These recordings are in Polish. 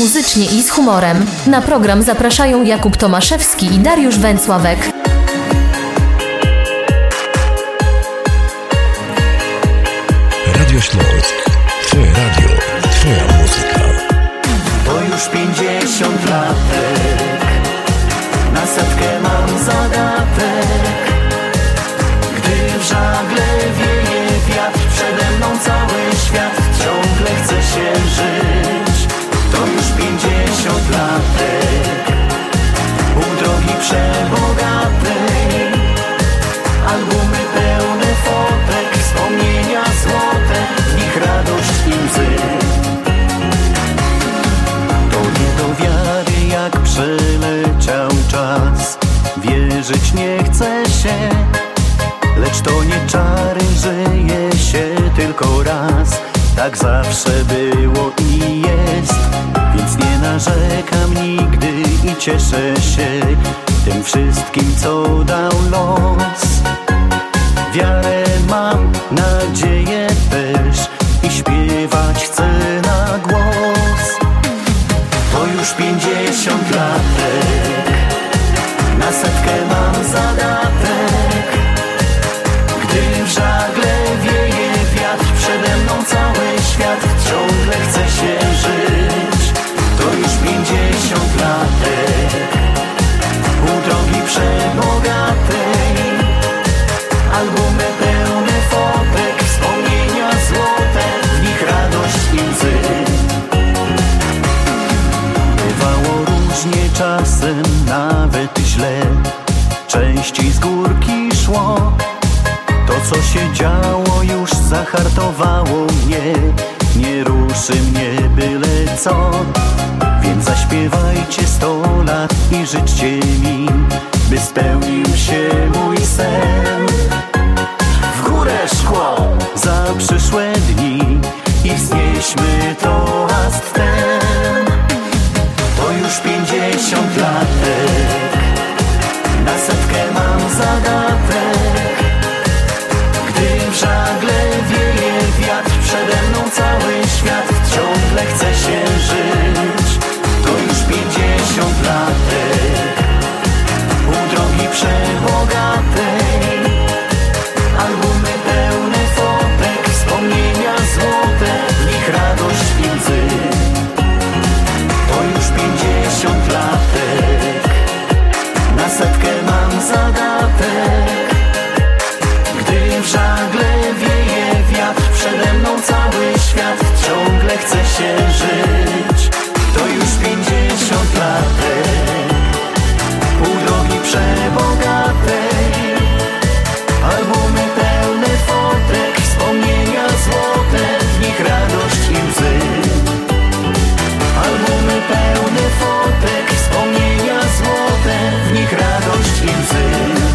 muzycznie i z humorem. Na program zapraszają Jakub Tomaszewski i Dariusz Węcławek. Radio Śląsk. Twoje radio, twoja muzyka. To już 50 latek, na setkę mam zadatek. Gdy w żagle wieje wiatr, przede mną cały świat, ciągle chce się żyć. To już 50 latek, pół drogi przebogatej. Albumy pełne fotek, wspomnienia złote, w nich radość i łzy. To nie do wiary, jak przeleciał czas. Wierzyć nie chce się, lecz to nie czary, żyje się tylko raz. Tak zawsze było i jest, więc nie narzekam nigdy i cieszę się tym wszystkim, co dał los. Wiarę mam, nadzieję też i śpiewać chcę na głos. To już 50 latek, na setkę mam zadatek. Gdy w żagle wieje wiatr, przede mną cały świat, ciągle chce się żyć. To już 50 latek, pół drogi przebogatej. Albumy pełne fotek, wspomnienia złote, w nich radość i łzy. Bywało różnie czasem, nawet źle, częściej z górki szło. To co się działo już zahartowało mnie, nie ruszy mnie byle co. Więc zaśpiewajcie 100 lat i życzcie mi, by spełnił się mój sen. W górę szkło za przyszłe dni i wznieśmy toast ten. To już 50 latek, na setkę mam zadatek. Gdy w żagle wieje wiatr, przede mną cały świat, ciągle chce się żyć. To już 50 latek, pół drogi przebogatej. Albumy pełne fotek, wspomnienia złote, w nich radość i łzy. To już 50 latek, na setkę mam zadatek. Gdy w żagle wieje wiatr, przede mną cały świat, ciągle chce się żyć. To już 50 latek, pół drogi przebogatej. Albumy pełne fotek, wspomnienia złote, w nich radość i łzy. Albumy pełne fotek, wspomnienia złote, w nich radość i łzy.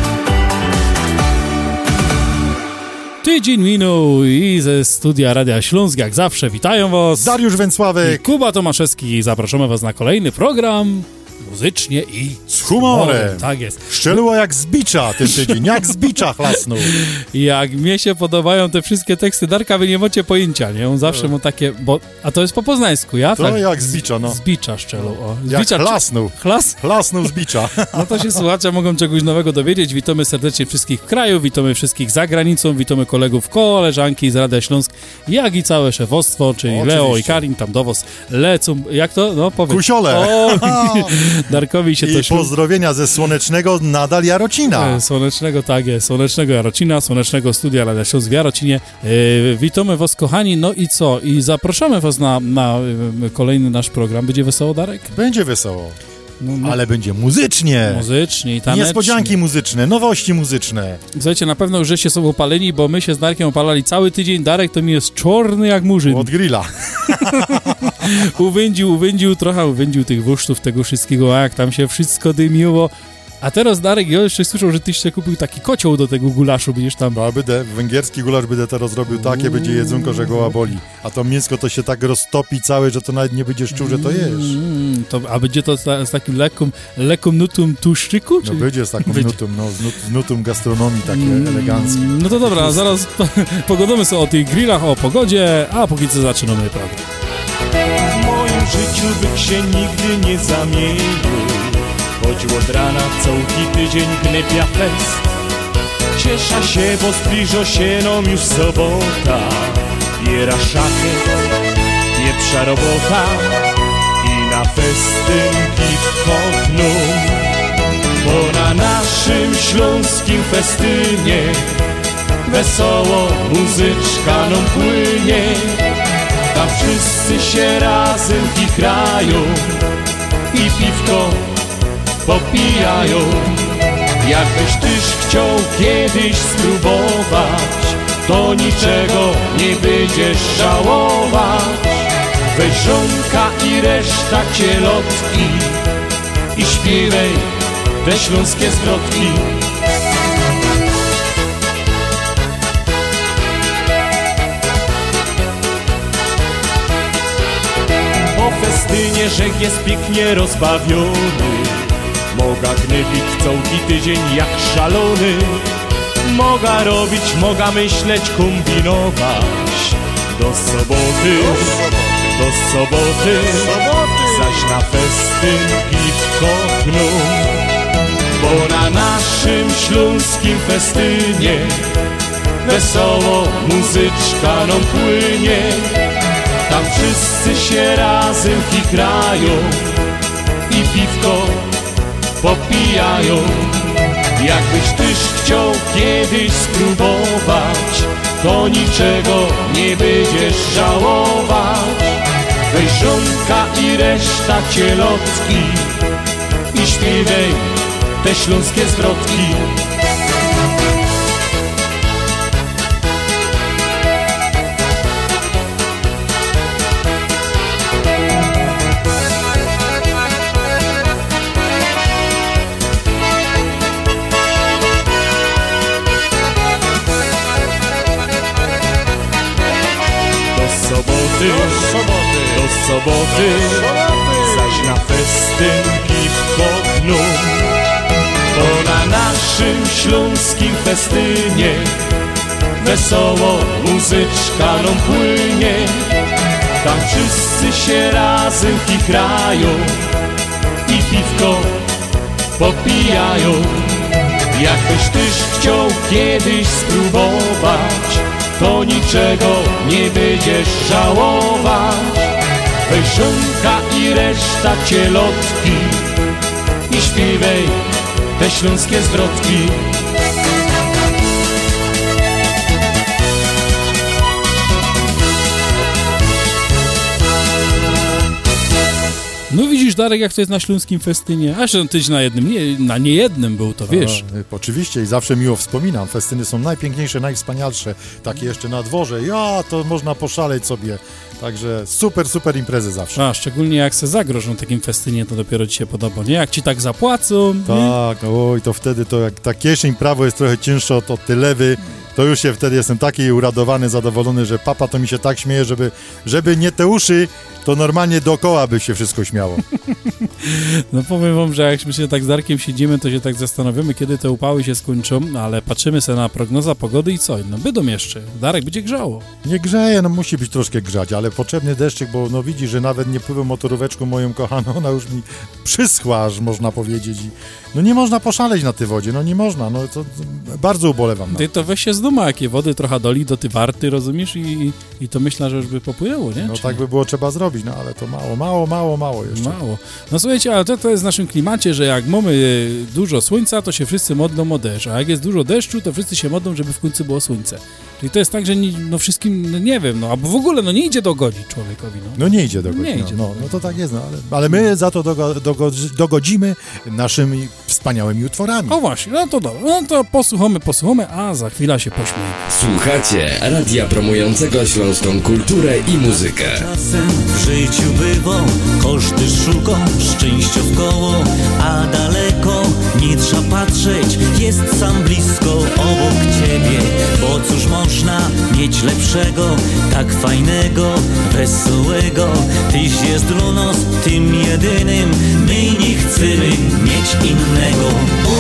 Tydzień minął i ze studia Radia Śląsk jak zawsze witają was Dariusz Węcławek i Kuba Tomaszewski. Zapraszamy was na kolejny program muzycznie i z humorem. Tak jest. Szczeliło jak z bicza ten tydzień, jak z bicza chlasnął. Jak mnie się podobają te wszystkie teksty Darka, wy nie macie pojęcia, nie? On zawsze mu takie, a to jest po poznańsku, ja? To tak, jak z bicza, no. Z bicza szczelą, o. Z jak bicza, chlasnął. Chlasnął z bicza. No to się słuchacze mogą czegoś nowego dowiedzieć. Witamy serdecznie wszystkich w kraju, witamy wszystkich za granicą, witamy kolegów, koleżanki z Radia Śląsk, jak i całe szefostwo, czyli oczywiście. Leo i Karin tam do was lecą, jak to? No powiedz. Kusiole. O, Darkowi się i pozdrowienia ze słonecznego nadal Jarocina. Słonecznego, tak jest, słonecznego Jarocina, słonecznego studia Radia Śląsk w Jarocinie. Witamy was, kochani, no i co? I zapraszamy was na kolejny nasz program. Będzie wesoło, Darek? Będzie wesoło. No, ale będzie muzycznie. Muzycznie i tanecznie. Niespodzianki muzyczne, nowości muzyczne. Słuchajcie, na pewno już żeście są opaleni, bo my się z Darkiem opalali cały tydzień. Darek to mi jest czarny jak murzyn. Od grilla. uwędził trochę tych wusztów, tego wszystkiego, a jak tam się wszystko dymiło. A teraz, Darek, ja jeszcze słyszał, że tyś się kupił taki kocioł do tego gulaszu, będziesz tam... No, węgierski gulasz będę teraz robił takie, będzie jedzonko, że goła boli. A to mięsko to się tak roztopi całe, że to nawet nie będziesz czuł, że to jesz. A będzie to z takim lekką nutą tłuszczyku? No będzie z taką nutą, z nutą gastronomii takie eleganckie. No to dobra, zaraz pogadamy sobie o tych grillach, o pogodzie, a póki co zaczynamy program. W moim w życiu byk się nigdy nie zamienił. Choć od rana cały tydzień gnepia fest. Ciesza się, bo zbliża się nam już sobota. Biera szachy, pieprza robota i na festyn piwko dnu. Bo na naszym śląskim festynie wesoło muzyczka nam płynie. Tam wszyscy się razem chichrają i piwko popijają. Jakbyś tyż chciał kiedyś spróbować, to niczego nie będziesz żałować. Weź żonka i reszta cielotki i śpiewaj te śląskie zwrotki. Po festynie rzek jest pięknie rozbawiony. Moga gnebić cały tydzień jak szalony. Moga robić, moga myśleć, kombinować. Do soboty, zaś na festyn piwko dnu. Bo na naszym śląskim festynie wesoło muzyczka nam płynie. Tam wszyscy się razem chichrają i piwko popijają. Jakbyś tyż chciał kiedyś spróbować, to niczego nie będziesz żałować. Weź żonka i reszta cielotki i śpiewaj te śląskie zwrotki. Do soboty, zaś na festyn piwko dnu. Bo na naszym śląskim festynie wesoło muzyczka nam płynie. Tam wszyscy się razem chichrają i piwko popijają. Jakbyś tyż chciał kiedyś spróbować, to niczego nie będziesz żałować. Weź żonka i reszta cielotki i śpiewaj te śląskie zwrotki. No widzisz, Darek, jak to jest na śląskim festynie. A że tyś na jednym, na niejednym był, to wiesz. Oczywiście i zawsze miło wspominam. Festyny są najpiękniejsze, najwspanialsze. Takie jeszcze na dworze. To można poszaleć sobie. Także super imprezy zawsze. A, szczególnie jak se zagroż na takim festynie, to dopiero ci się podoba, nie? Jak ci tak zapłacą. Tak, oj, to wtedy to jak ta kieszeń prawo jest trochę cięższa od tej lewy, to już się wtedy jestem taki uradowany, zadowolony, że papa to mi się tak śmieje, żeby nie te uszy, to normalnie dookoła by się wszystko śmiało. No powiem wam, że jak my się tak z Darkiem siedzimy, to się tak zastanawiamy, kiedy te upały się skończą, ale patrzymy sobie na prognoza pogody i co? No będą jeszcze. Darek będzie grzało. Nie grzeje, no musi być troszkę grzać, ale potrzebny deszczyk, bo no widzi, że nawet nie pływam motoróweczką moją kochaną, ona już mi przyschła, aż można powiedzieć. No nie można poszaleć na tej wodzie, no nie można, no to bardzo ubolewam. Ty to weź się z duma, jakie wody trochę doli do tej warty, rozumiesz? I to myślę, że już by popłynęło, nie? No Czy tak by było trzeba zrobić, no ale to mało jeszcze. Mało. No słuchajcie, ale to jest w naszym klimacie, że jak mamy dużo słońca, to się wszyscy modlą o deszcz, a jak jest dużo deszczu, to wszyscy się modlą, żeby w końcu było słońce. Czyli to jest tak, że no wszystkim, no nie wiem, no albo w ogóle no nie idzie dogodzić człowiekowi. No nie idzie dogodzić, no to tak jest, no ale my za to dogodzimy naszymi wspaniałymi utworami. O właśnie, no to dobra, no to posłuchamy, a za chwilę się pośmiejemy. Słuchacie radia promującego śląską kulturę i muzykę. Czasem w życiu bywą, koszty szuką, szczęścia w koło, a daleko nie trzeba patrzeć, jest sam blisko obok ciebie, bo cóż można mieć lepszego, tak fajnego, wesołego, tyś jest dla nas tym jedynym, my nie chcemy mieć innego.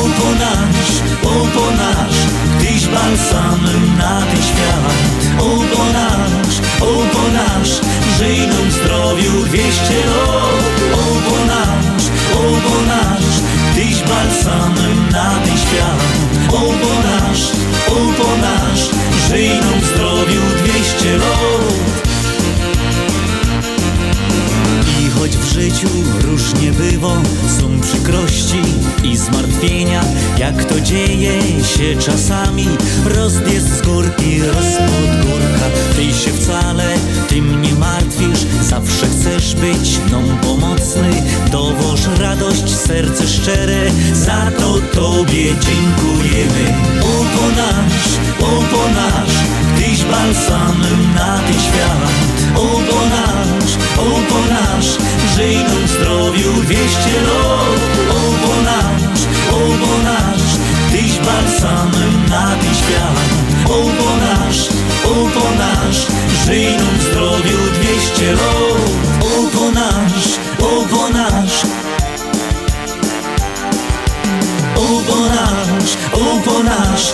Uponasz, tyś balsamem na ten świat, uponasz, żyj nam zdrowiu 200 lat. balsamem na ten świat. O bo nasz, żyj nam w zdrowiu 200 lat. I choć w życiu różnie bywa, są przykrości i zmartwienia, jak to dzieje się czasami, rost jest z górki, rost pod górka. Ty się wcale tym nie martwisz, zawsze chcesz być nam pomocny, dowoż radość, serce szczere, za to Tobie dziękujemy. O bo nasz, Tyś balsamem na ten świat. O bo nasz, żyj nam w zdrowiu 200 lat. O bo nasz, Tyś balsamem na ten świat. O bo nasz, żyj nam w zdrowiu 200 lat. O bo nasz, o bo nasz, o bo nasz, o bo nasz.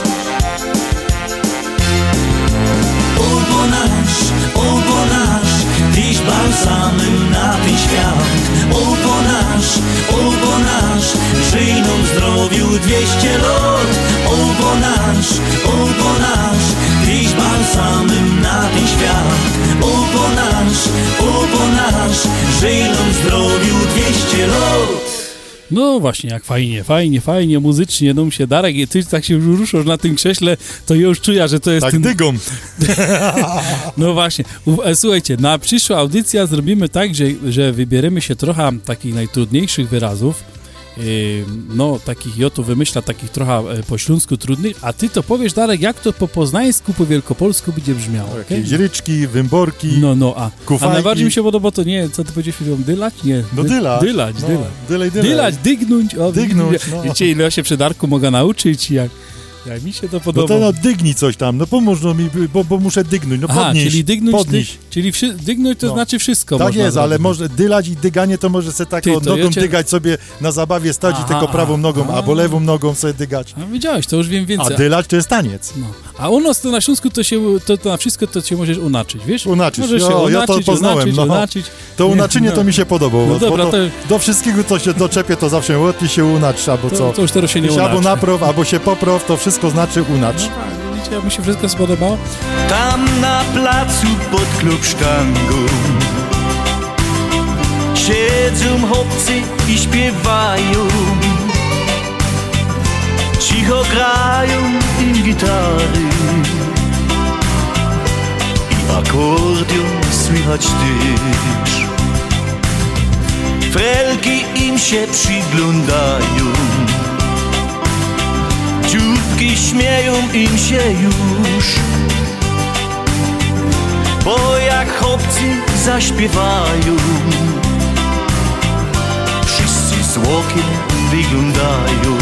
O bo nasz, Tyś balsamem na ten świat. O bo nasz, żyj nam w zdrowiu 200 lat. O bo nasz, Tyś balsamem na ten świat. O bo nasz, żyj nam w zdrowiu 200 lat. No właśnie, jak fajnie, muzycznie, no się Darek, ty tak się ruszasz na tym krześle, to ja już czuję, że to jest... Tak dygą. No właśnie, słuchajcie, na przyszłą audycję zrobimy tak, że wybierzemy się trochę takich najtrudniejszych wyrazów, no takich, ja tu wymyśla takich trochę po śląsku trudnych, a ty to powiesz, Darek, jak to po poznańsku, po wielkopolsku będzie brzmiało. Okay? Jakieś ryczki, wymborki, a najbardziej mi się podoba to nie, co ty powiedziałeś, dylać? Nie. No dylać. Dylać, dygnąć. Dygnąć, no. Wiecie, ile ja się przy Darku mogę nauczyć, jak mi się to podoba. No to dygnij coś tam, no pomóż mi, bo muszę dygnąć, no podnieś. Czyli dygnąć, dygnąć to znaczy wszystko. Tak jest, ale może dylać i dyganie to może sobie tak nogą dygać sobie na zabawie, stać i tylko prawą nogą, albo lewą nogą sobie dygać. A widziałeś, to już wiem więcej. A dylać to jest taniec. No. A u nas to na Śląsku to na wszystko to się możesz unaczyć, wiesz? Unaczyć, ja to poznałem. Unaczyć. To unaczynie to mi się podobało. No dobra, to... Do wszystkiego, co się doczepię, to zawsze łatwiej się unacz, albo co. To już teraz się nie unaczy. Albo napraw, albo się popraw, to wszystko znaczy unacz. No tak, widzicie, jak mi się wszystko spodobało. Tam na placu pod klub sztangą siedzą chłopcy i śpiewają, cicho grają im gitary i akordeon słychać też. Frelki im się przyglądają, dzióbki śmieją im się już, bo jak chłopcy zaśpiewają, wszyscy z łokiem wyglądają.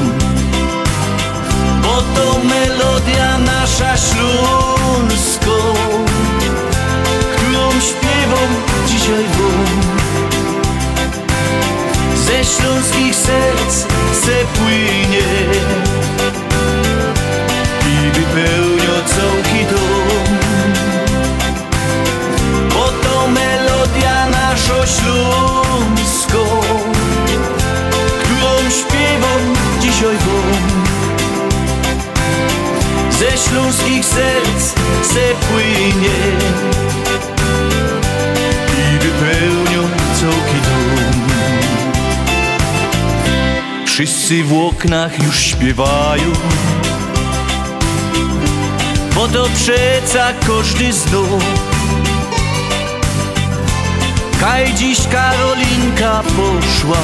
Bo to melodia nasza śląska, którą śpiewam dzisiaj wam. Ze śląskich serc se płynie i wypełnia całki dom. Bo to melodia nasza śląska, którą śpiewam dzisiaj wam. Ze śląskich serc se płynie i wypełnia całki dom. Wszyscy w oknach już śpiewają, bo to przeca każdy zna. Kaj dziś Karolinka poszła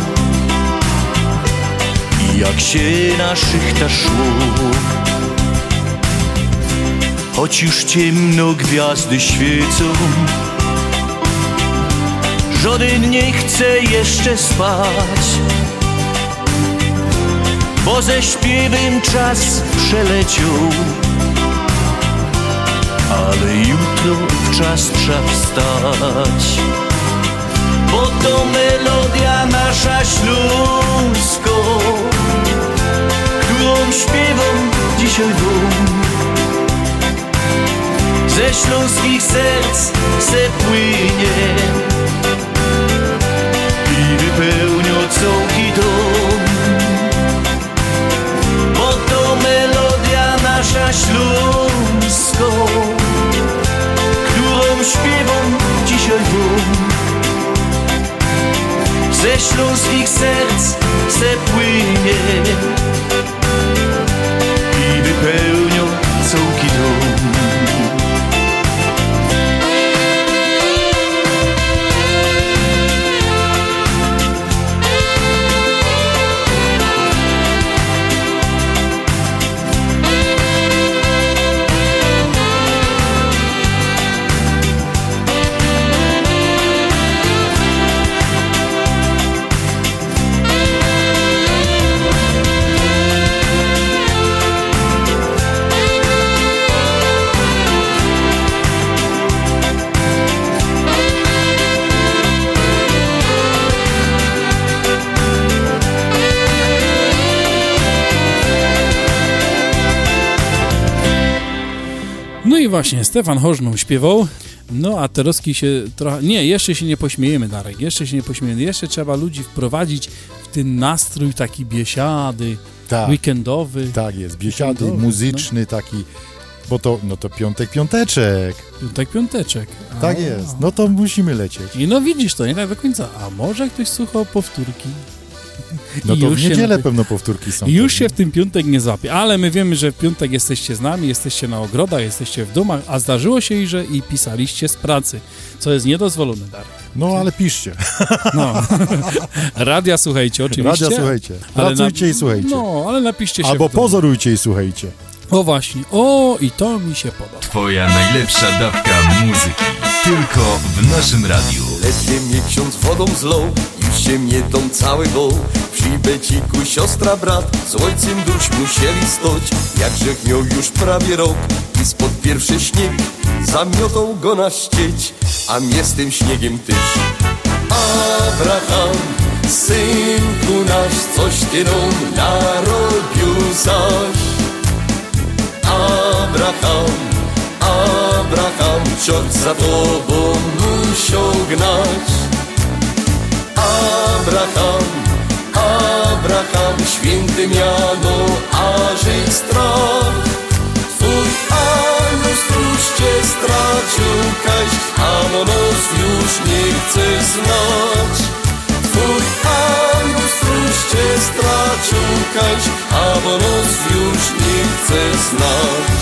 i jak się na szychta szło. Choć już ciemno gwiazdy świecą, żaden nie chce jeszcze spać, bo ze śpiewem czas przeleciał. Ale jutro w czas trzeba wstać, bo to melodia nasza śląska, którą śpiewam dzisiaj wam. Ze śląskich serc se płynie i wypełnia całki dom. do z ich serc przepłynie i wypełnią całki dom. No i właśnie, Stefan Hożną śpiewał, no a Teroski się trochę... Nie, jeszcze się nie pośmiejemy, Darek, jeszcze się nie pośmiejemy. Jeszcze trzeba ludzi wprowadzić w ten nastrój taki biesiady, weekendowy. Tak jest, biesiady, muzyczny taki, bo to, no to piąteczek. Piąteczek. Tak jest, no to musimy lecieć. I no widzisz to, nie tak do końca. A może ktoś słuchał powtórki? No to w niedzielę się pewno powtórki są. I już się w tym piątek nie złapie, ale my wiemy, że w piątek jesteście z nami, jesteście na ogrodach, jesteście w domach, a zdarzyło się że i pisaliście z pracy, co jest niedozwolone, Darek. No ale piszcie. No. Radia słuchajcie, oczywiście. Radia słuchajcie, pracujcie i słuchajcie. No, ale napiszcie się. Albo pozorujcie i słuchajcie. O właśnie, o i to mi się podoba. Twoja najlepsza dawka muzyki, tylko w naszym radiu. Ledwie mnie ksiądz wodą zlał, już się mietą cały gol. Przy beciku siostra, brat, z ojcem dusz musieli stoć. Jak grzech miał już prawie rok i spod pierwszy śnieg zamiotą go na ścieć, a mnie z tym śniegiem też. Abraham, synku nasz, coś ty nam narobił zaś. Abraham, ciot za tobą musiał gnać. Abraham, święty miano, ażej strach. Twój anioł stróż cię stracił, kaś, a nos już nie chce znać. Twój anioł stróż cię stracił, kaś, a nos już nie chce znać.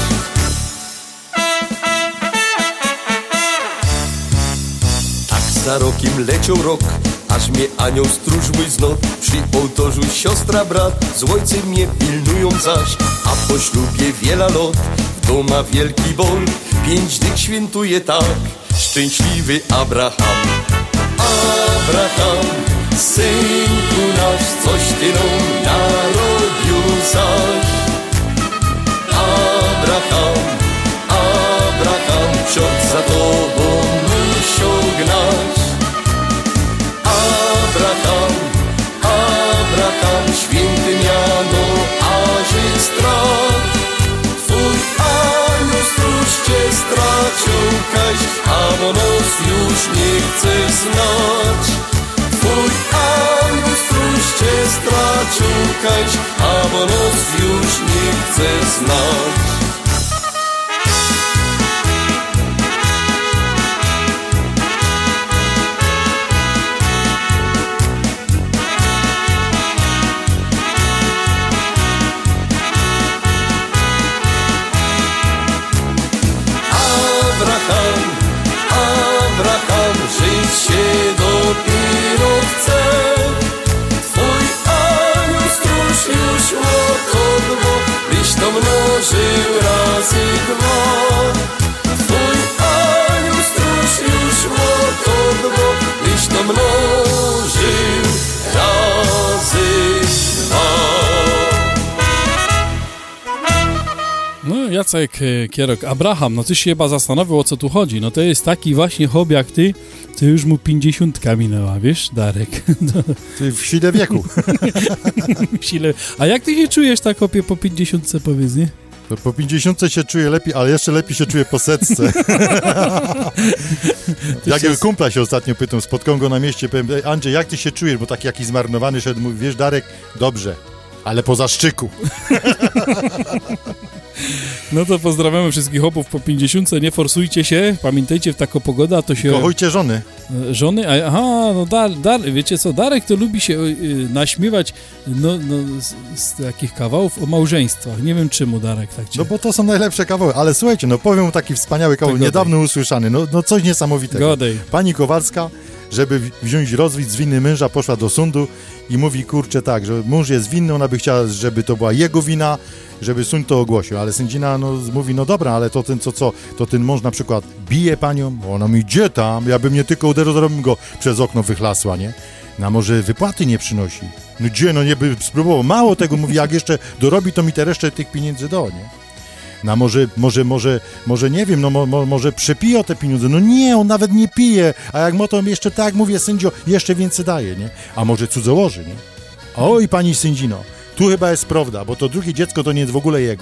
Za rokiem leciał rok, aż mnie anioł stróż mój znów. Przy ołtarzu siostra, brat, z ojcem mnie pilnują zaś. A po ślubie wiele lat, w doma wielki bol. 5 dych świętuje tak, szczęśliwy Abraham. Abraham, synku nasz, coś ty nam narobił zaś. Abraham, ciot za tobą musiał gnać. Abraham, święty miano, ażej strach. Twój anioł stróż cię stracił, kaś, a nos już nie chce znać. Twój anioł stróż cię stracił, kaś, a nos już nie chce znać. Abraham, żyć się dopiero chce. Twój anioł stróż już łokowo, byś to mnożył razy 2. Twój anioł stróż już łokowo, byś to mnożył razy 2. No, Jacek Kierok, Abraham, no ty się chyba zastanowił, o co tu chodzi. No to jest taki właśnie hobby jak ty, to już mu 50 minęła, wiesz, Darek. Ty w sile wieku. W sile. A jak ty się czujesz tak, opie, po 50, powiedz, nie? To po 50 się czuję lepiej, ale jeszcze lepiej się czuję po 100. Jak kumpla się ostatnio pytał, spotkałem go na mieście, powiem, Andrzej, jak ty się czujesz? Bo taki jakiś zmarnowany szedł, mówi, wiesz, Darek, dobrze, ale po zaszczyku. No to pozdrawiamy wszystkich chłopów po 50, nie forsujcie się, pamiętajcie, w taką pogodę, a to się... Kochujcie żony. Żony? Aha, no wiecie co, Darek to lubi się naśmiewać z takich kawałów o małżeństwach. Nie wiem czemu Darek tak cię... No bo to są najlepsze kawały, ale słuchajcie, no powiem taki wspaniały kawał, niedawno usłyszany, no coś niesamowitego. Godej. Pani Kowalska, żeby wziąć rozwód z winy męża, poszła do sądu i mówi, kurczę, tak, że mąż jest winny, ona by chciała, żeby to była jego wina, żeby sąd to ogłosił, ale sędzina mówi, no dobra, ale to ten to ten mąż na przykład bije panią, ona mi gdzie tam, ja bym nie tylko uderzył, żebym go przez okno wychlasła, nie? No może wypłaty nie przynosi. No gdzie, no nie by spróbował, mało tego, mówi, jak jeszcze dorobi, to mi te resztę tych pieniędzy do, nie? No może nie wiem, no może przepije o te pieniądze. No nie, on nawet nie pije, a jak motom jeszcze tak, mówię, sędzio, jeszcze więcej daje, nie? A może cudzołoży, nie? Oj, pani sędzino, tu chyba jest prawda, bo to drugie dziecko to nie jest w ogóle jego.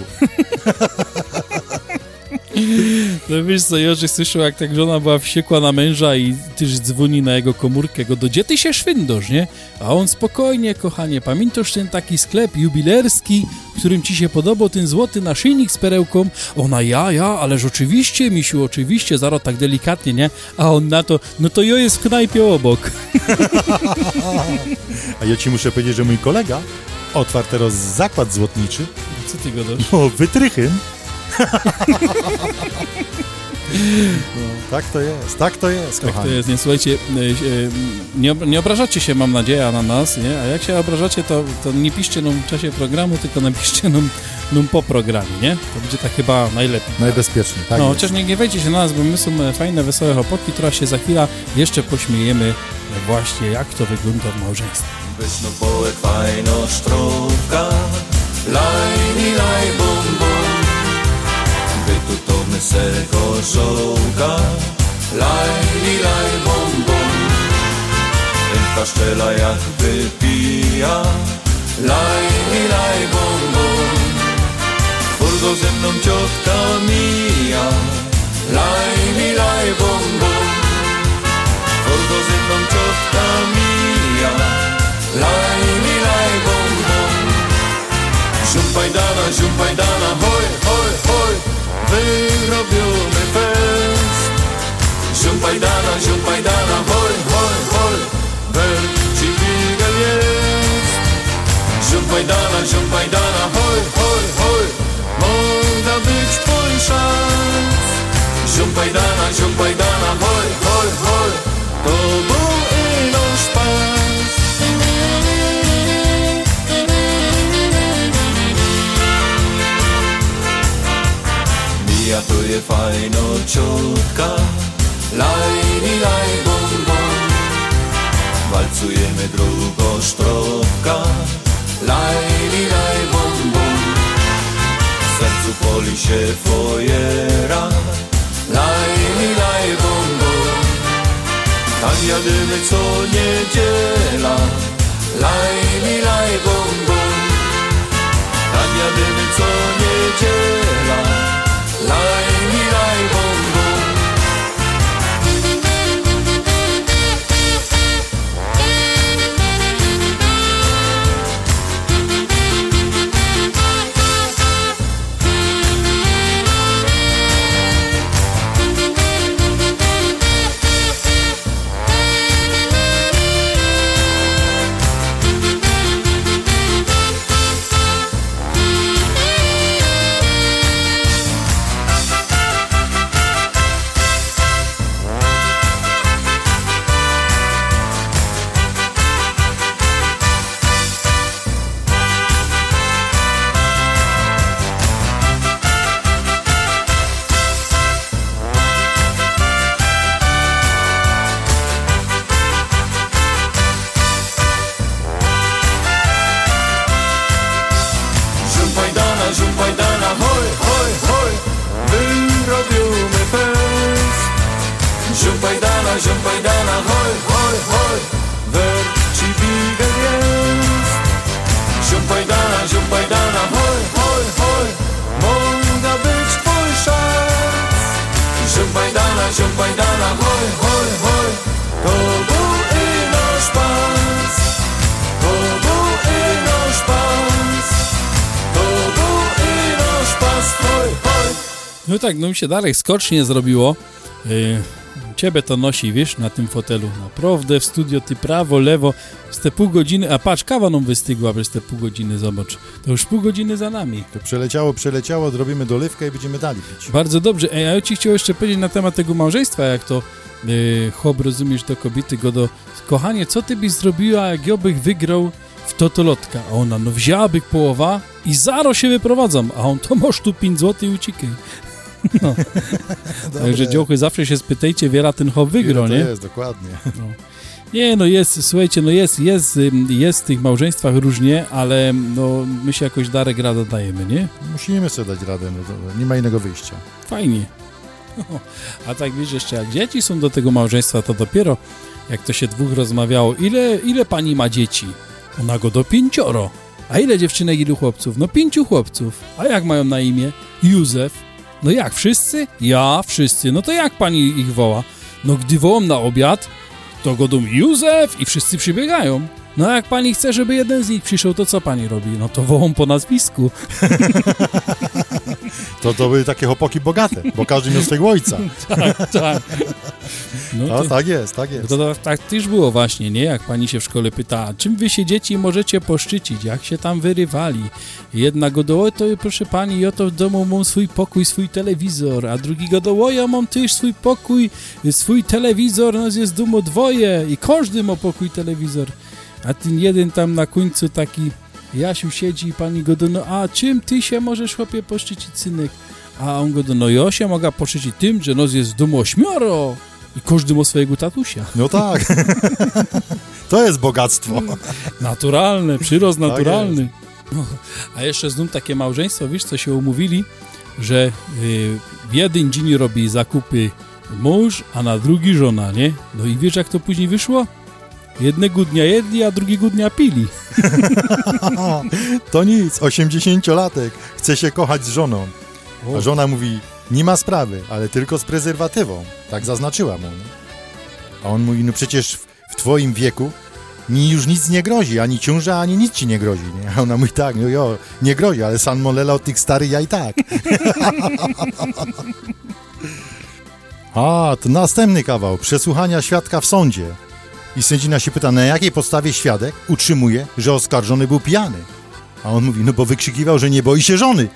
No wiesz co, Jorzy słyszał, jak tak żona była wściekła na męża i też dzwoni na jego komórkę, go, gdzie ty się szwyndosz, nie? A on spokojnie, kochanie, pamiętasz ten taki sklep jubilerski, w którym ci się podobał ten złoty naszyjnik z perełką? Ona, ja, ależ oczywiście, misiu, oczywiście, zaraz tak delikatnie, nie? A on na to, no to jo jest w knajpie obok. A ja ci muszę powiedzieć, że mój kolega otwarł teraz zakład złotniczy. Co ty gadasz? No, wytrychyn. Tak to jest, kochani. Tak to jest, nie, słuchajcie, nie obrażacie się, mam nadzieję, na nas, nie? A jak się obrażacie, to nie piszcie nam w czasie programu, tylko napiszcie nam po programie, nie? To będzie tak chyba najlepiej. Najbezpieczniej, tak. No, jest. chociaż nie gniewajcie się na nas, bo my są fajne, wesołe chłopaki, która się za chwilę jeszcze pośmiejemy właśnie, jak to wygląda w małżeństwie. Wysno połek fajno sztrówka, laj mi laj bum bum. Bytu to myselko żołka, laj mi laj bum bum. Ręka szczela jak wypija, laj mi laj bum bum. Furgo ze mną ciotka mija, laj mi laj bum bum. Furgo ze mną ciotka mija, laj mi laj bum bum. Ziumpajdana, hoj, hoj, hoj, wyrobiony fest. Ziumpajdana, hoj, hoj, hoj, welci wigel jest. Ziumpajdana, hoj, hoj, hoj, mogła być twój szans. Ziumpajdana, hoj, hoj, hoj, to był ino szpas. Ja to je fajno ciotka, laj mi laj bum bum. Walcujemy drugo sztropka, laj mi laj bum bum. W sercu poli się fojera, laj mi laj bum bum. Tak jadymy co niedziela, laj mi laj bum bum. Tak jadymy co niedziela, laj mi laj bum bum. No tak, no mi się Darek skocznie zrobiło. Ciebie to nosi, wiesz, na tym fotelu. Naprawdę w studio ty prawo, lewo, z te pół godziny, a patrz, kawa nam wystygła przez te pół godziny, zobacz. To już pół godziny za nami. To przeleciało, zrobimy dolewkę i będziemy dalej pić. Bardzo dobrze. A ja ci chciałem jeszcze powiedzieć na temat tego małżeństwa, jak to chłop, rozumiesz, do kobiety go do... Kochanie, co ty byś zrobiła, jak ja bych wygrał w totolotka? A ona, no wzięłaby połowa i zaro się wyprowadzam. A on, to masz tu 5 zł i uciekaj. No. Także dziołchy, zawsze się spytajcie, wiele ten chłop wygrał, nie? To jest, dokładnie. No. Nie, no jest, słuchajcie, no jest w tych małżeństwach różnie, ale no my się jakoś Darek radę dajemy, nie? Musimy sobie dać radę, no to nie ma innego wyjścia. Fajnie. A tak wiesz, jeszcze jak dzieci są do tego małżeństwa, to dopiero jak to się dwóch rozmawiało, ile pani ma dzieci? Ona go do 5. A ile dziewczynek, ilu chłopców? No 5 chłopców. A jak mają na imię? Józef. No jak, wszyscy? Ja, wszyscy. No to jak pani ich woła? No gdy wołam na obiad, to go dum Józef i wszyscy przybiegają. No a jak pani chce, żeby jeden z nich przyszedł, to co pani robi? No to wołam po nazwisku. To były takie chłopaki bogate, bo każdy miał swojego ojca. Tak. No tak jest. To tak też było właśnie, nie? Jak pani się w szkole pyta, czym wy się dzieci możecie poszczycić? Jak się tam wyrywali? Jedna go do, to proszę pani, ja to w domu mam swój pokój, swój telewizor, a drugi go do, ja mam też swój pokój, swój telewizor, nas jest domu 2 i każdy ma pokój, telewizor. A ten jeden tam na końcu taki Jasiu siedzi i pani go do, no a czym ty się możesz, chłopie, poszczycić, synek? A on go do, no ja się mogę poszczycić tym, że nos jest w domu 8 i każdy ma swojego tatusia. No tak. To jest bogactwo. Naturalne, przyrost naturalny. No, a jeszcze znów takie małżeństwo, wiesz, co się umówili, że w jeden dzień robi zakupy mąż, a na drugi żona, nie? No i wiesz, jak to później wyszło? Jednego dnia jedli, a drugiego dnia pili. To nic, 80-latek chce się kochać z żoną. A żona mówi, nie ma sprawy, ale tylko z prezerwatywą. Tak zaznaczyła mu. Nie? A on mówi, no przecież w twoim wieku mi już nic nie grozi, ani ciąża, ani nic ci nie grozi. Nie? A ona mówi, tak, no jo, nie grozi, ale salmonella od tych starych ja i tak. A, to następny kawał, przesłuchania świadka w sądzie. I sędzina się pyta, na jakiej podstawie świadek utrzymuje, że oskarżony był pijany. A on mówi, no bo wykrzykiwał, że nie boi się żony.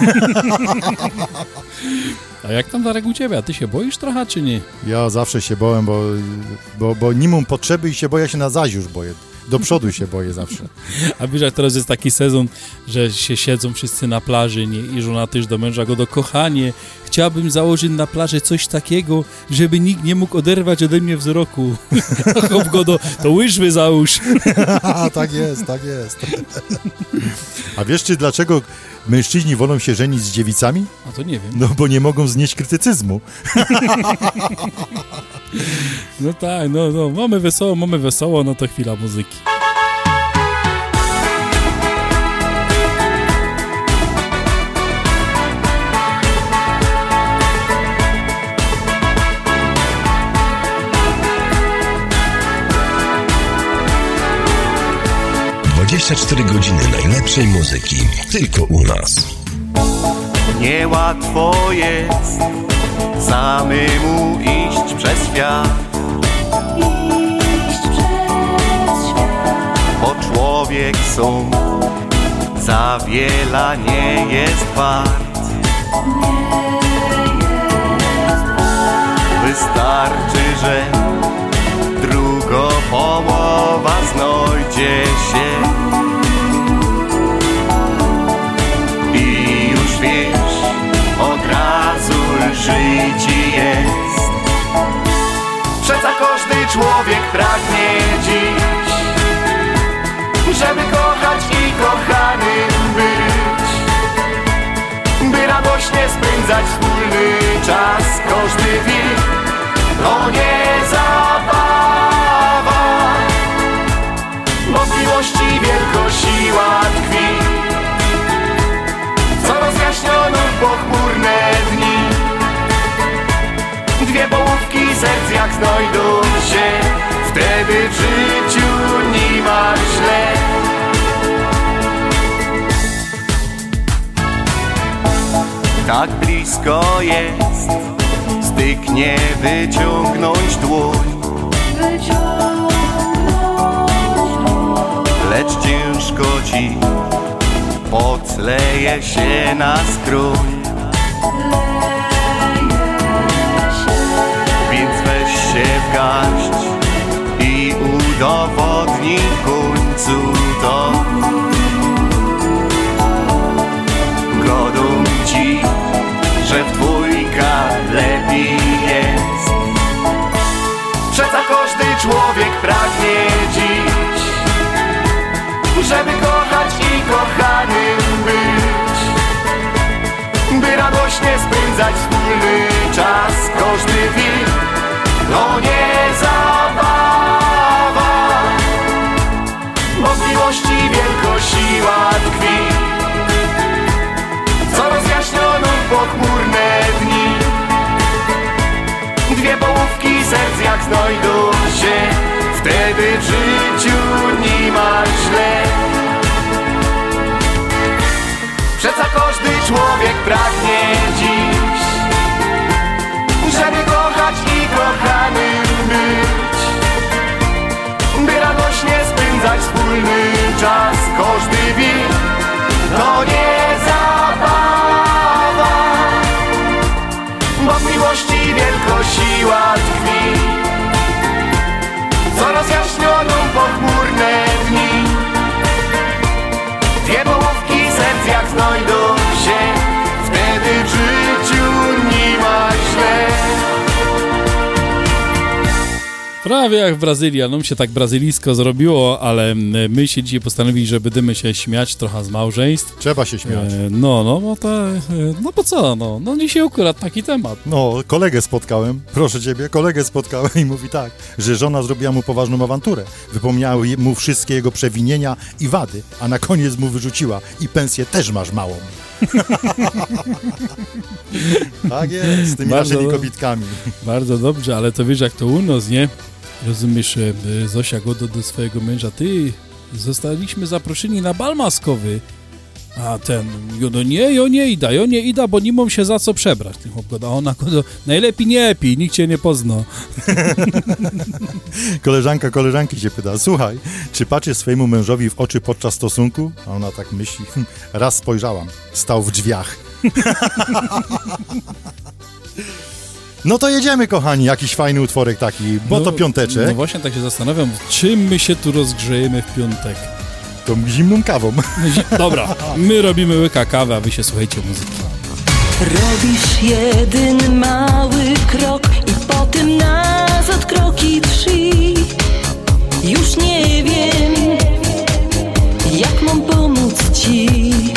A jak tam, Darek, u ciebie? A ty się boisz trochę, czy nie? Ja zawsze się boję, bo nie mam potrzeby i się boję, się na zaś już boję. Do przodu się boję zawsze. A wiesz, jak teraz jest taki sezon, że się siedzą wszyscy na plaży, nie? I żona też do męża go do, kochanie, chciałbym założyć na plaży coś takiego, żeby nikt nie mógł oderwać ode mnie wzroku. Chop go to łyżwy załóż. Tak jest. A wiesz, czy dlaczego mężczyźni wolą się żenić z dziewicami? A to nie wiem. No bo nie mogą znieść krytycyzmu. No tak, no, mamy wesoło, no to chwila muzyki. Cztery godziny najlepszej muzyki tylko u nas. Niełatwo jest samemu iść przez świat. Bo człowiek sum za wiele nie jest wart. Wystarczy, że druga połowa znajdzie się. I już wiesz, od razu życie jest. Przeca każdy człowiek pragnie dziś, żeby kochać i kochanym być, by radośnie spędzać wspólny czas. Każdy wie, to nie zabawa, bo w miłości wielka siła tkwi, co rozjaśniono w pochmurne dni. Dwie połówki serc jak znajdą się, wtedy w życiu nie ma źle. Tak blisko blisko jest, styknie wyciągnąć dłoń. Lecz ciężko ci, pot leje się na skroń. Więc weź się w garść i udowodnij w końcu to. Godą ci, że w dwójka lepiej jest. Przeca każdy człowiek pragnie dziś, żeby kochać i kochanym być, by radośnie spędzać wspólny czas. Każdy wie, to nie zabawa, bo w miłości wielka siła tkwi, co rozjaśniono w pochmurne dni. Dwie połówki serc jak znajdą się, wtedy w życiu nie ma źle. Przeca każdy człowiek pragnie dziś, żeby kochać i kochanym być, by radośnie spędzać wspólny czas. Każdy wie, to nie zabawa, bo w miłości wielka siła tkwi, co rozjaśnioną pochmurne dni. Dwie połówki serc jak znajdą się, wtedy w życiu nie ma źle. Prawie jak w Brazylii, no mi się tak brazylijsko zrobiło, ale my się dzisiaj postanowili, że będziemy się śmiać trochę z małżeństw. Trzeba się śmiać. No bo co, no dzisiaj akurat taki temat. No, kolegę spotkałem, proszę ciebie, kolegę spotkałem i mówi tak, że żona zrobiła mu poważną awanturę. Wypomniała mu wszystkie jego przewinienia i wady, a na koniec mu wyrzuciła i pensję też masz małą. Tak jest, z tymi naszymi kobitkami. Bardzo dobrze, ale to wiesz jak to u nas, nie? Rozumiesz, Zosia godo do swojego męża, ty, zostaliśmy zaproszeni na bal maskowy. A ten, no nie ida, bo nie mam się za co przebrać. A ona godo, najlepiej nie pij, nikt cię nie pozna. Koleżanka koleżanki się pyta, słuchaj, czy patrzysz swojemu mężowi w oczy podczas stosunku? A ona tak myśli, raz spojrzałam, stał w drzwiach. No to jedziemy, kochani, jakiś fajny utworek taki, bo to piąteczek. No właśnie tak się zastanawiam, czym my się tu rozgrzejemy w piątek? Tą zimną kawą. Dobra, my robimy łyka kawy, a wy się słuchajcie muzyki. Robisz jeden mały krok i potem nazad kroki 3. Już nie wiem, jak mam pomóc ci.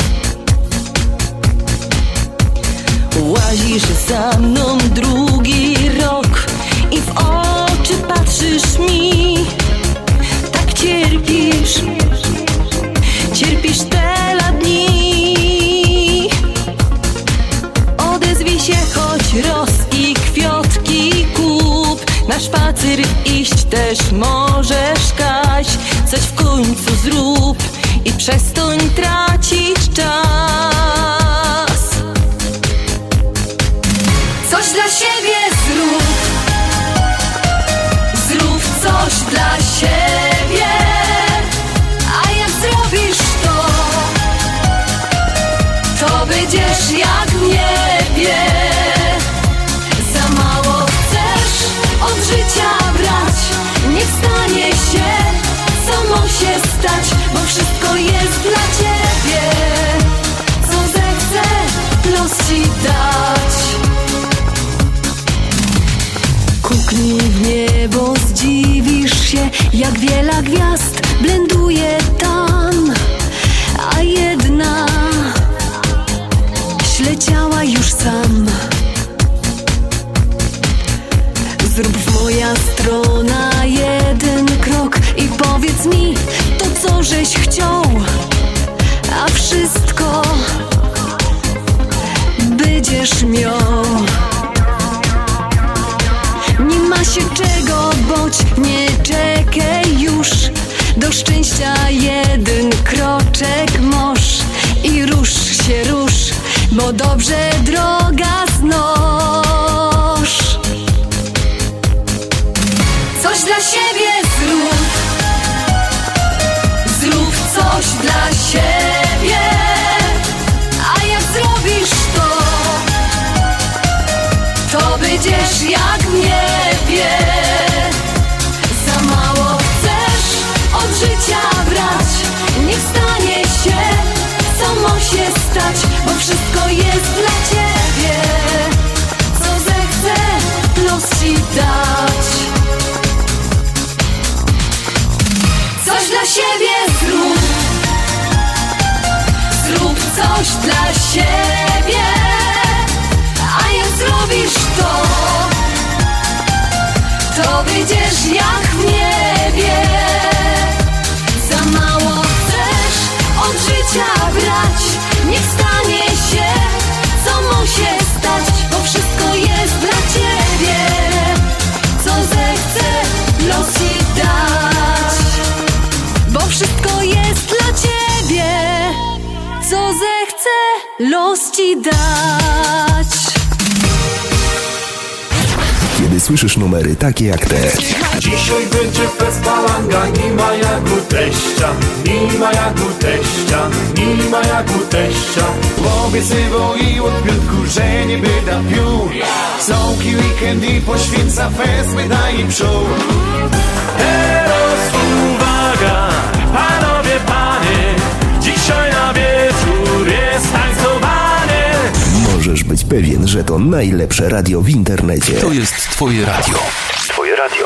Łazisz za mną drugi rok i w oczy patrzysz mi. Tak cierpisz tyle dni. Odezwij się choć roz i kwiatki kup. Na spacer iść też możesz, Kaś. Coś w końcu zrób i przestań tracić czas. Coś dla siebie zrób. Zrób coś dla siebie. A jak zrobisz to będziesz jak w niebie. Za mało chcesz od życia brać. Niech stanie się, co ma się stać, bo wszystko jest dla ciebie. Co zechce los ci dać. Kuknij w niebo, zdziwisz się, jak wiele gwiazd blenduje tam, a jedna śleciała już sam. Zrób w moja strona jeden krok i powiedz mi to, co żeś chciał, a wszystko będziesz miał. Nie ma się czego bać, nie czekaj już. Do szczęścia jeden kroczek masz i rusz się, rusz, bo dobrze droga dla siebie zrób. Zrób coś dla siebie. A jak zrobisz to wyjdziesz jak w niebie. Za mało chcesz od życia brać. Niech stanie się, co mu się stać, bo wszystko jest dla ciebie. Co zechce los ci dać, bo wszystko jest dla ciebie. Co zechce los ci dać. Kiedy słyszysz numery takie jak te. Dzisiaj będzie fest balanga, nie ma jak u teścia, nie ma jak u teścia, nie ma jak u teścia. Obiecywał i od piątku, że nie byda pił. Całki weekend i poświęca fest, wydaje przód. Teraz uwaga, panowie, panie, dzisiaj na wieczór jest tańcowanie. Możesz być pewien, że to najlepsze radio w internecie. To jest twoje radio. Twoje radio.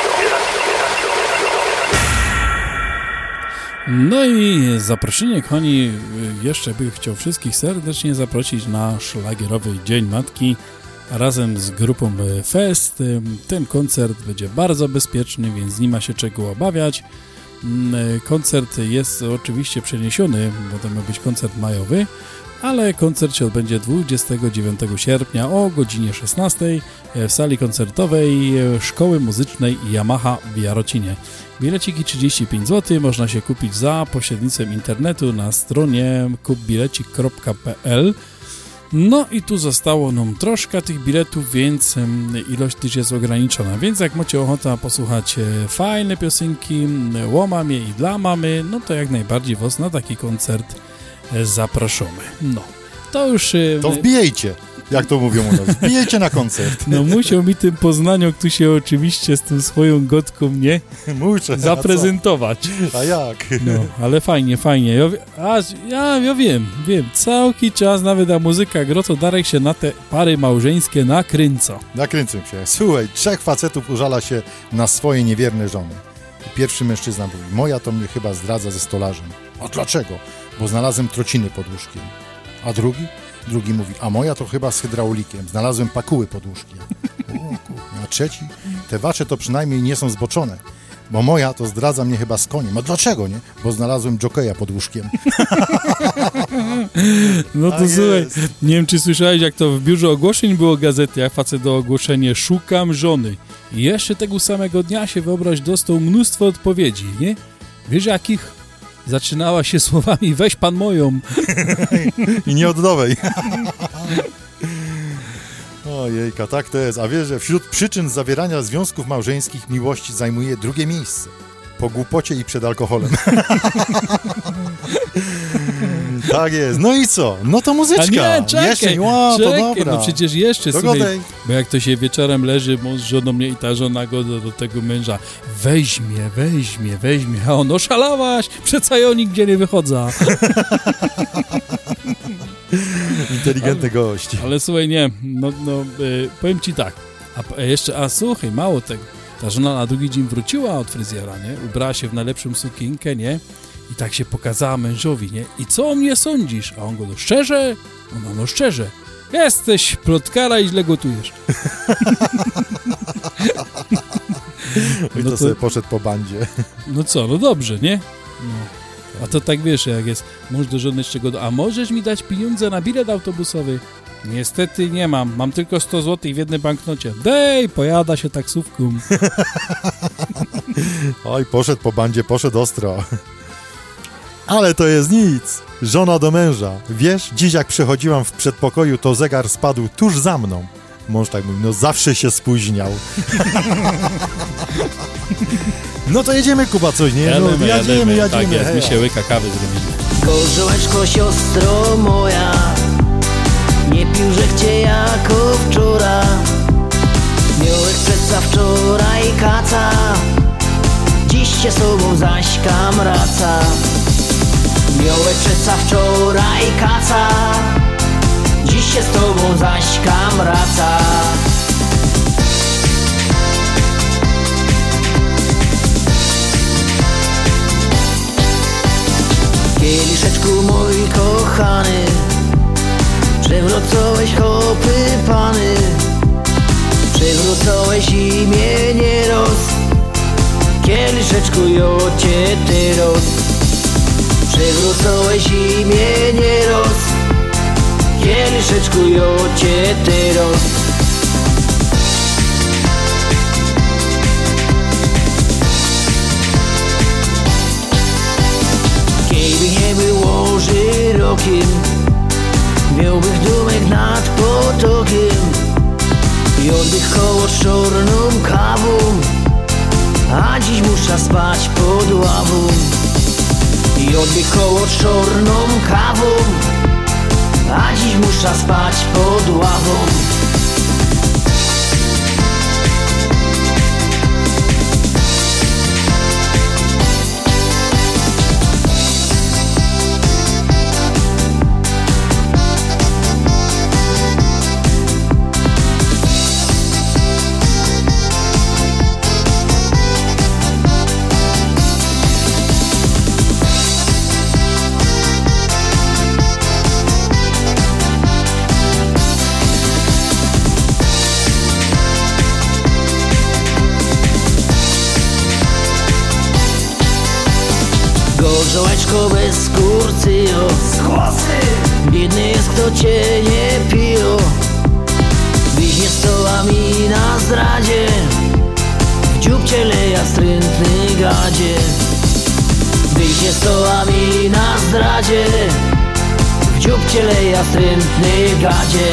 No i zaproszenie, kochani, jeszcze bym chciał wszystkich serdecznie zaprosić na szlagierowy Dzień Matki razem z grupą Fest. Ten koncert będzie bardzo bezpieczny, więc nie ma się czego obawiać. Koncert jest oczywiście przeniesiony, bo to ma być koncert majowy, ale koncert się odbędzie 29 sierpnia o godzinie 16 w sali koncertowej Szkoły Muzycznej Yamaha w Jarocinie. Bileciki 35 zł, można się kupić za pośrednictwem internetu na stronie kupbilecik.pl. No i tu zostało nam troszkę tych biletów, więc ilość też jest ograniczona, więc jak macie ochotę posłuchać fajne piosenki, łoma mnie i dla mamy, no to jak najbardziej was na taki koncert zapraszamy. No, to już... To wbijajcie, jak to mówią u nas. Wbijajcie na koncert. No musiał mi tym Poznaniok tu się oczywiście z tą swoją gotką, nie? Muszę. Zaprezentować. A jak? No, ale fajnie. Ja wiem. Całki czas nawet ta muzyka groco Darek się na te pary małżeńskie nakręca. Nakręcę się. Słuchaj, 3 facetów użala się na swoje niewierne żony. Pierwszy mężczyzna mówi, moja to mnie chyba zdradza ze stolarzem. A dlaczego? Bo znalazłem trociny pod łóżkiem. A drugi? Drugi mówi, a moja to chyba z hydraulikiem. Znalazłem pakuły pod łóżkiem. A trzeci? Te wasze to przynajmniej nie są zboczone. Bo moja to zdradza mnie chyba z koniem. A dlaczego, nie? Bo znalazłem jokeja pod łóżkiem. No to słuchaj, nie wiem, czy słyszałeś, jak to w biurze ogłoszeń było gazety, jak facet do ogłoszenia szukam żony. I jeszcze tego samego dnia się, wyobraź, dostał mnóstwo odpowiedzi, nie? Wiesz jakich? Zaczynała się słowami, weź pan moją. I nie oddowej. Ojejka, tak to jest. A wiesz, że wśród przyczyn zawierania związków małżeńskich miłość zajmuje 2. miejsce. Po głupocie i przed alkoholem. Tak jest. No i co? No to muzyczka. A nie, czekaj, Jesień, to dobra. No przecież jeszcze, słuchaj, bo jak to się wieczorem leży mąż z żoną mnie i ta żona go do tego męża weźmie, a on oszalałaś, przeca ja nigdzie nie wychodzę. Inteligentny gość. Ale słuchaj, nie, powiem ci tak, słuchaj, mało tego, ta żona na drugi dzień wróciła od fryzjera, nie, ubrała się w najlepszą sukienkę, nie, i tak się pokazała mężowi, nie, i co o mnie sądzisz? A on go, no szczerze? Ona, no szczerze, jesteś plotkara i źle gotujesz. I to sobie poszedł po bandzie. No co, no dobrze, nie? No. A to tak wiesz, jak jest mąż do żony, z czego... A możesz mi dać pieniądze na bilet autobusowy? Niestety nie mam tylko 100 zł w jednej banknocie. Dej, pojada się taksówką. Oj, poszedł po bandzie, poszedł ostro. Ale to jest nic. Żona do męża. Wiesz, dziś jak przechodziłam w przedpokoju, to zegar spadł tuż za mną. Mąż tak mówi, no zawsze się spóźniał. No to jedziemy, Kuba, coś, nie? No, jadziemy. Tak jest, my się łyka kawy zrobimy. Gorzołeczko, siostro moja, nie piłże jako wczoraj. Miałeś przeca wczoraj kaca, dziś się sobą zaś kamraca. Miałeś przeca wczoraj kaca, dziś się z tobą zaś kamraca. ukochany, przewrócałeś hopy pany, przewrócałeś imię nieroz, kieliszeczku jocie tyros. Przewrócałeś imię nieroz, kieliszeczku jocie tyros. Kiejby nie było żyrokiem, miałbych domek nad potokiem i oddych koło czorną kawą, a dziś muszę spać pod ławą. I oddych koło czorną kawą, a dziś muszę spać pod ławą. Gorzołeczko bez kurcyjo, biedny jest kto cię nie piją. Wiśnie stołami na zdradzie, w dzióbcie leja strętny gadzie. Wiśnie stołami na zdradzie, w dzióbcie leja strętny gadzie.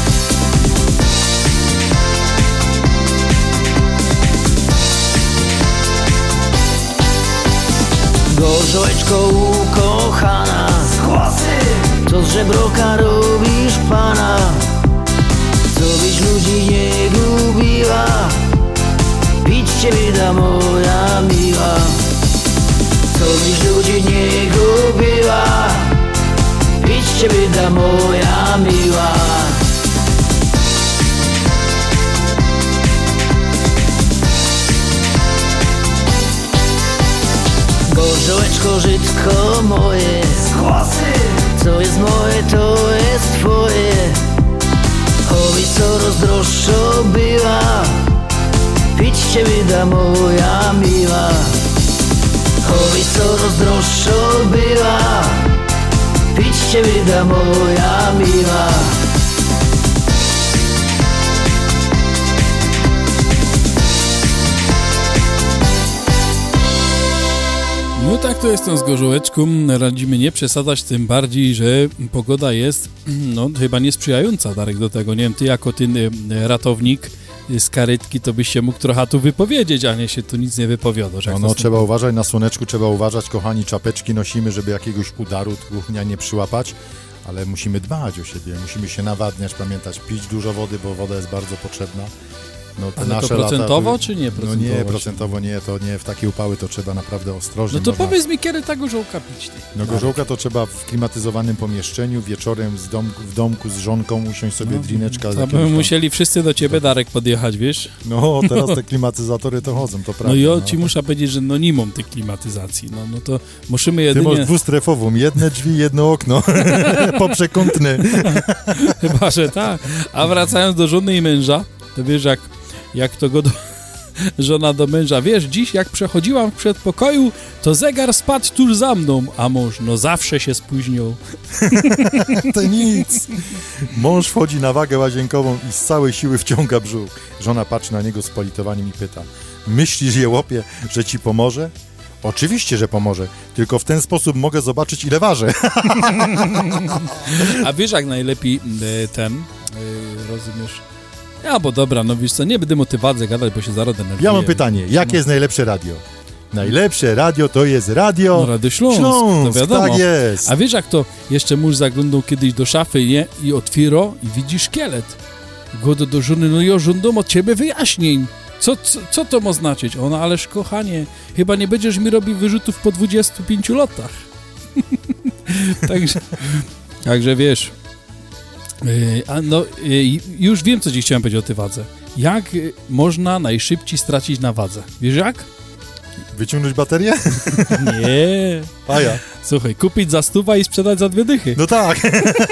Gorzołeczko ukochana, co z żebroka robisz pana? Co byś ludzi nie lubiła, pić ciebie da moja miła. Co byś ludzi nie lubiła, pić ciebie da moja miła. Gorzołeczko żytko moje, co jest moje, to jest twoje. Choć co rozdroższo była, pić ciebie da moja miła. Choć co rozdroższo była, pić ciebie da moja miła. No tak to jest to z gorzołeczką. Radzimy nie przesadzać, tym bardziej, że pogoda jest no chyba niesprzyjająca, Darek, do tego. Nie wiem, ty jako ratownik z karetki, to byś się mógł trochę tu wypowiedzieć, a nie się tu nic nie wypowiadasz. No trzeba uważać, na słoneczku trzeba uważać, kochani, czapeczki nosimy, żeby jakiegoś udaru kuchnia nie przyłapać, ale musimy dbać o siebie, musimy się nawadniać, pamiętać, pić dużo wody, bo woda jest bardzo potrzebna. No, ale nasze to procentowo, czy nie procentowo? No nie, procentowo nie, to nie, w takie upały to trzeba naprawdę ostrożnie. No to powiedz mi, kiedy ta gorzołka pić? No gorzołka to trzeba w klimatyzowanym pomieszczeniu, wieczorem w domku z żonką usiąść sobie drineczka. To by musieli wszyscy do ciebie, Darek, podjechać, wiesz? No, teraz te klimatyzatory to chodzą, to prawda. No i ci muszę powiedzieć, że no nie mam tych klimatyzacji, no to musimy jedynie... Ty masz dwustrefową, jedne drzwi, jedno okno, poprzekątne. Chyba, że tak. A wracając do żony i męża, to wiesz, jak to go żona do męża, wiesz, dziś jak przechodziłam w przedpokoju, to zegar spadł tuż za mną, a mąż, no zawsze się spóźnił. To nic. Mąż wchodzi na wagę łazienkową i z całej siły wciąga brzuch. Żona patrzy na niego z politowaniem i pyta, myślisz, jełopie, że ci pomoże? Oczywiście, że pomoże, tylko w ten sposób mogę zobaczyć, ile ważę. A wiesz, jak najlepiej rozumiesz? Ja, bo dobra, no wiesz co, nie będę o tej wadze gadać, bo się zaraz denerwuję. Ja mam pytanie, jakie jest najlepsze radio? Najlepsze radio to jest radio... No, Radio Śląsk, to wiadomo. Tak jest. A wiesz, jak to jeszcze mąż zaglądał kiedyś do szafy, nie? I otwierał i widzi szkielet. Go do żony, no ja żądam od ciebie wyjaśnień. Co to ma znaczyć? Ona, ależ kochanie, chyba nie będziesz mi robił wyrzutów po 25 latach. Także wiesz... już wiem, co ci chciałem powiedzieć o tej wadze. Jak można najszybciej stracić na wadze? Wiesz jak? Wyciągnąć baterię? Nie. A ja. Słuchaj, kupić za 100 i sprzedać za 2 dychy. No tak.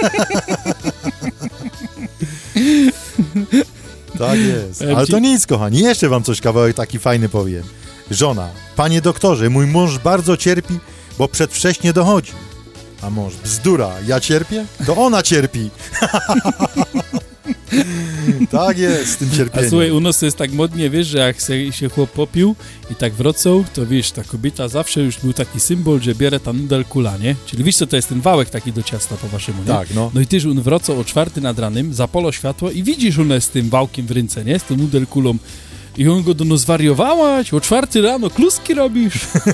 Tak jest. Ale to nic, kochani. Jeszcze wam coś kawałek taki fajny powiem. Żona: panie doktorze, mój mąż bardzo cierpi, bo przedwcześnie dochodzi. A mąż: bzdura, ja cierpię? To ona cierpi. Tak jest, z tym cierpieniem. A słuchaj, u nas to jest tak modnie, wiesz, że jak się chłop popił i tak wracał, to wiesz, ta kobieta zawsze już był taki symbol, że bierze ta nudel kula, nie? Czyli wiesz co, to jest ten wałek taki do ciasta po waszemu, nie? Tak, no. No i tyż on wracał o 4 nad ranem, zapalo światło i widzisz one z tym wałkiem w ręce, nie? Z tą nudel kulą. I on go do no zwariowałaś, o 4 rano kluski robisz.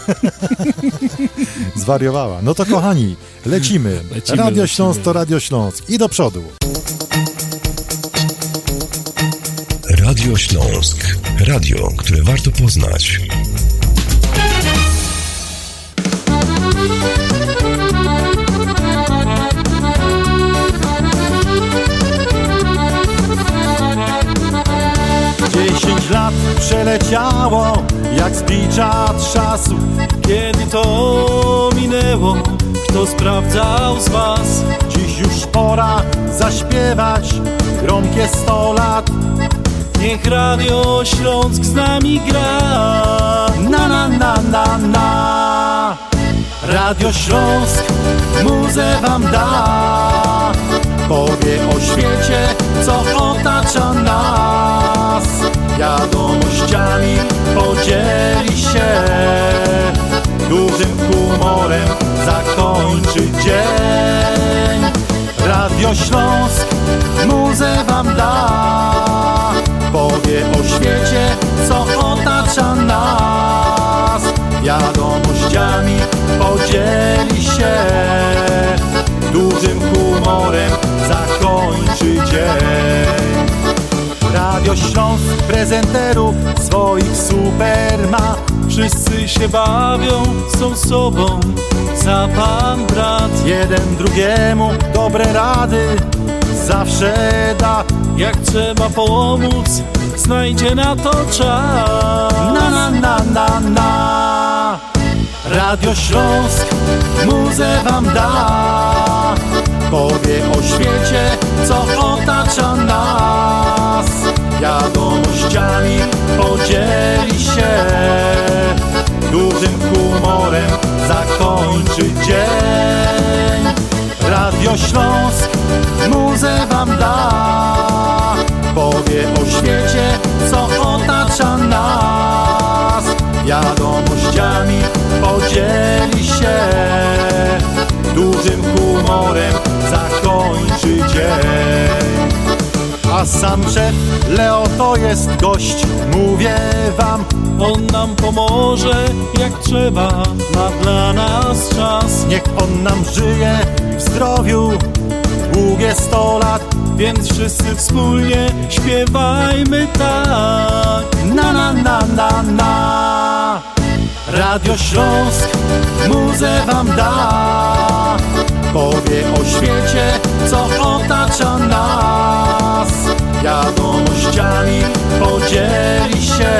Zwariowała. No to kochani, lecimy. Radio Śląsk to Radio Śląsk. I do przodu. Radio Śląsk. Radio, które warto poznać. Lat przeleciało jak z bicza trzasu. Kiedy to minęło, kto sprawdzał z was? Dziś już pora zaśpiewać gromkie 100 lat. Niech Radio Śląsk z nami gra. Na na na na na. Radio Śląsk muzę wam da. Powie o świecie, co otacza nas. Wiadomościami podzieli się. Dużym humorem zakończy dzień. Radio Śląsk muzę wam da. Powie o świecie, co otacza nas. Wiadomościami podzieli się. Dużym humorem zakończy dzień. Radio Śląsk prezenterów swoich super ma. Wszyscy się bawią, są sobą, za pan brat. Jeden drugiemu dobre rady zawsze da. Jak trzeba pomóc, znajdzie na to czas. Na na na na na. Radio Śląsk muzę wam da. Powie o świecie, co otacza nas. Wiadomościami podzieli się. Dużym humorem zakończy dzień. Radio Śląsk muzę wam da. Powie o świecie, co otacza nas. Wiadomościami podzieli się. Dużym humorem zakończy dzień. A sam szef Leo to jest gość, mówię wam. On nam pomoże jak trzeba, ma dla nas czas. Niech on nam żyje w zdrowiu długie 100 lat. Więc wszyscy wspólnie śpiewajmy tak. Na na na na na. Radio Śląsk muzę wam da. Powie o świecie, co otacza nas. Wiadomościami podzieli się.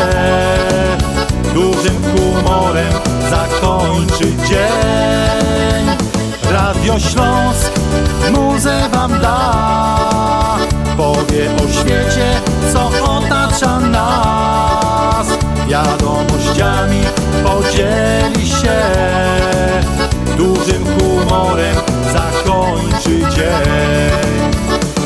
Dużym humorem zakończy dzień. Radio Śląsk muzę wam da. Powie o świecie, co otacza nas. Wiadomościami podzieli się. Dużym humorem zakończy dzień.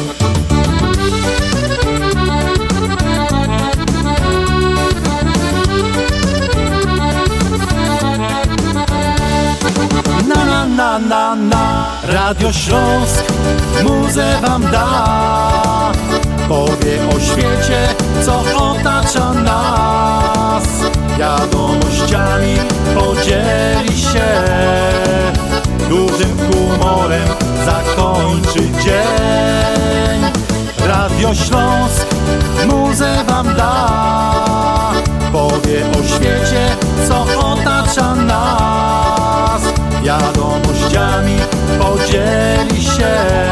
Na na na na na. Radio Śląsk muzę wam da. Powie o świecie, co otacza nas. Wiadomościami podzieli się. Dużym humorem zakończy dzień. Radio Śląsk muzę wam da. Powie o świecie, co otacza nas. Wiadomościami podzieli się.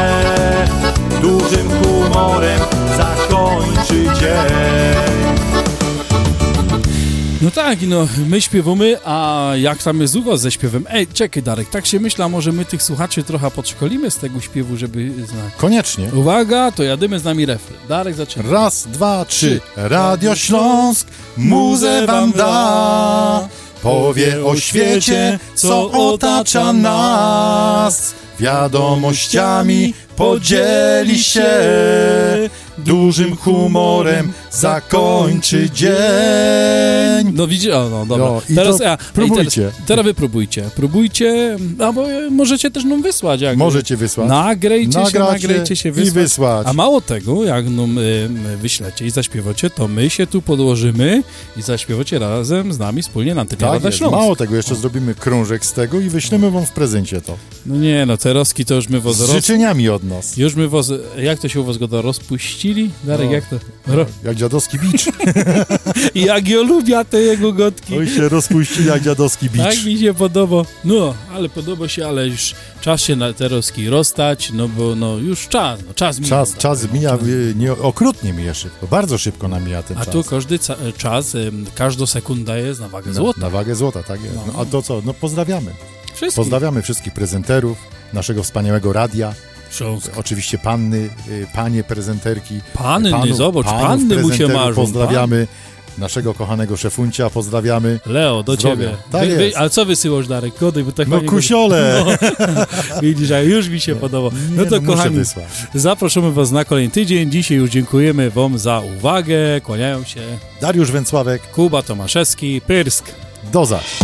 Dużym humorem zakończy dzień. No tak, no my śpiewamy, a jak tam jest u was ze śpiewem? Ej, czekaj Darek, tak się myślę, a może my tych słuchaczy trochę podszkolimy z tego śpiewu, żeby znać. Koniecznie. Uwaga, to jadymy z nami refren. Darek zaczyna. Raz, dwa, trzy. Radio Śląsk muzę wam da, powie o świecie, co otacza nas. Wiadomościami podzieli się, dużym humorem zakończy dzień. No widzicie, no dobra. No, teraz, próbujcie. Teraz wy próbujcie, albo możecie też nam wysłać. Możecie wysłać. Nagrajcie się i wysłać. A mało tego, jak nam wyślecie i zaśpiewacie, to my się tu podłożymy i zaśpiewacie razem z nami wspólnie na Antenie Radia Śląsk. Mało tego, jeszcze zrobimy krążek z tego i wyślemy wam w prezencie to. No nie, no Ceroski to już my was... Z życzeniami od nas. Już my was... Jak to się u was go rozpuścili? Darek, jak to? Jak dziadowski bicz. I jak ja lubię te jego gotki. Oj, się rozpuścili jak dziadowski bicz. Tak mi się podoba. No, ale podoba się, ale już czas się na Ceroski rozstać, no bo no już czas mija. Czas mija, okrutnie mija szybko, bardzo szybko nam mija ten czas. A tu każdy czas, każda sekunda jest na wagę złota. Na wagę złota, tak jest. No, a to co? No pozdrawiamy. Wszystkich. Pozdrawiamy wszystkich prezenterów, naszego wspaniałego radia. Śląsk. Oczywiście panie prezenterki. Zobacz, panny mu się marzą. Pozdrawiamy naszego kochanego szefuncia, pozdrawiamy. Leo, do ciebie. Tak ale co wysyłasz, Darek? Kody, bo tak kusiole. No. Widzisz, a już mi się podoba. No to kochani, zapraszamy was na kolejny tydzień. Dzisiaj już dziękujemy wam za uwagę. Kłaniają się Dariusz Węcławek, Kuba Tomaszewski, Pyrsk. Do zaś.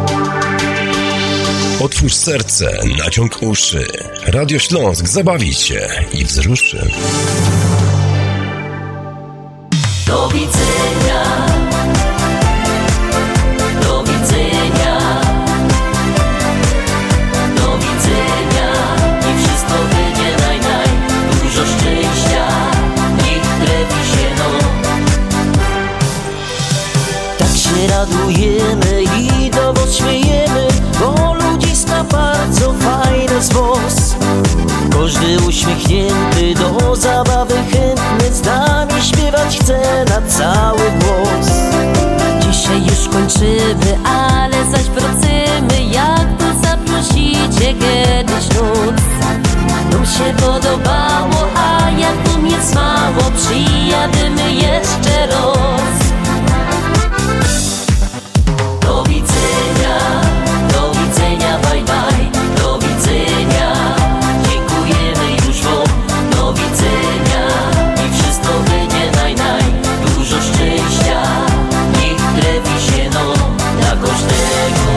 Otwórz serce, naciąg uszy. Radio Śląsk zabawi cię i wzruszy. Do widzenia. Do widzenia. Do widzenia. Niech wszystko będzie naj. Dużo szczęścia. Niech trafi się Tak się radujemy i do was śmiejemy, bo ludziska bardzo fajne z was. Każdy uśmiechnięty, do zabawy chętny, z nami śpiewać chce na cały głos. Dzisiaj już kończymy, ale zaś wrócimy, jak tu zaprosicie kiedyś noc. Nam się podobało, a jak tu nic mało, przyjadymy jeszcze raz. Do widzenia, bye bye, do widzenia. Dziękujemy już wam, do widzenia. I wszystko będzie naj. Dużo szczęścia, niech trafi się dla każdego.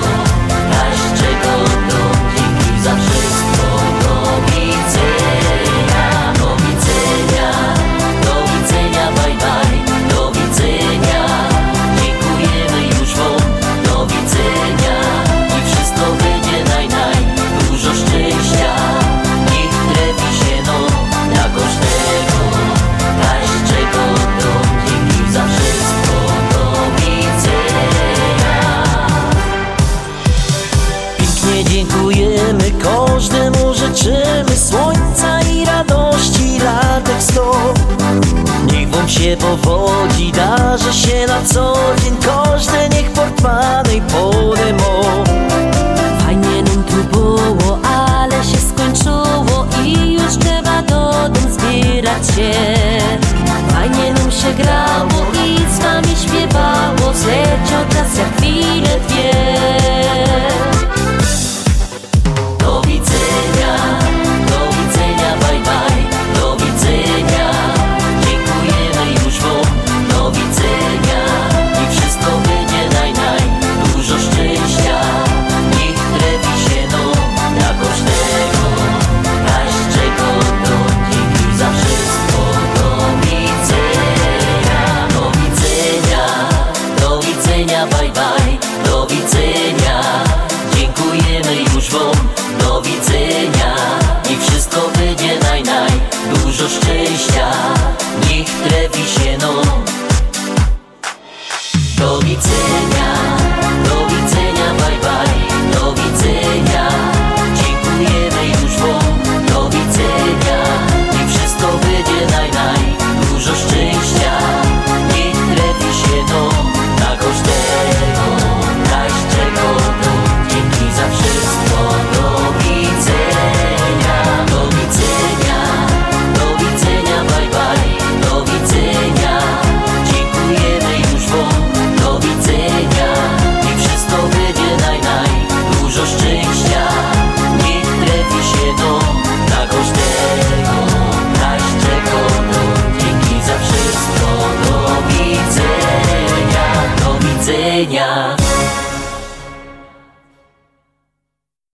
Dzięki za wszystko, do widzenia. Do widzenia, bye bye, do widzenia. Dziękujemy już wam, do widzenia. I wszystko będzie naj. Dużo szczęścia, niech trafi się dla każdego. Dzięki za wszystko, do widzenia. Pięknie dziękujemy, każdemu życzymy słońca i radości latek 100. Niech wam się powodzi, darzy się na co dzień, każdy niech portmany podemo.